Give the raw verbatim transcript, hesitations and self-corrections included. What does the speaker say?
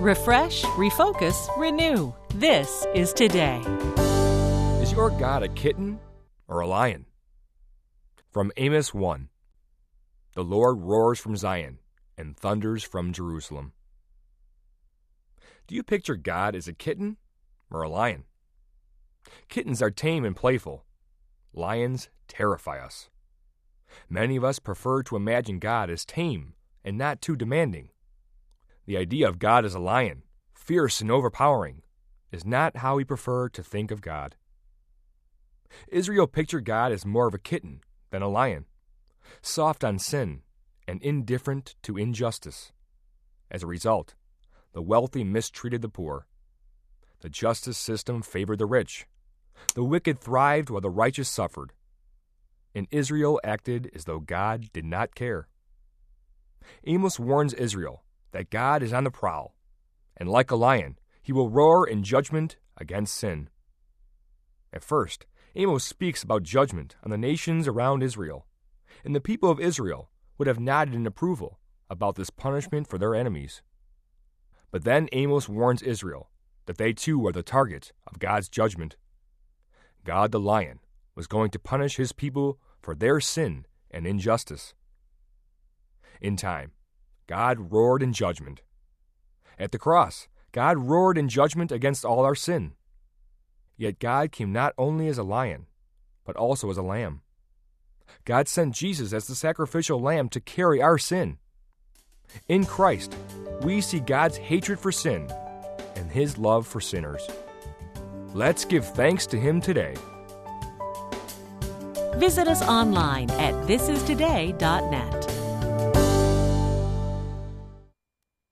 Refresh, refocus, renew. This is Today. Is your God a kitten or a lion? From Amos one. The Lord roars from Zion and thunders from Jerusalem. Do you picture God as a kitten or a lion? Kittens are tame and playful. Lions terrify us. Many of us prefer to imagine God as tame and not too demanding. The idea of God as a lion, fierce and overpowering, is not how we prefer to think of God. Israel pictured God as more of a kitten than a lion, soft on sin and indifferent to injustice. As a result, the wealthy mistreated the poor. The justice system favored the rich. The wicked thrived while the righteous suffered. And Israel acted as though God did not care. Amos warns Israel that God is on the prowl, and like a lion, he will roar in judgment against sin. At first, Amos speaks about judgment on the nations around Israel, and the people of Israel would have nodded in approval about this punishment for their enemies. But then Amos warns Israel that they too are the target of God's judgment. God the lion was going to punish his people for their sin and injustice. In time, God roared in judgment. At the cross, God roared in judgment against all our sin. Yet God came not only as a lion, but also as a lamb. God sent Jesus as the sacrificial lamb to carry our sin. In Christ, we see God's hatred for sin and his love for sinners. Let's give thanks to him today. Visit us online at this is today dot net.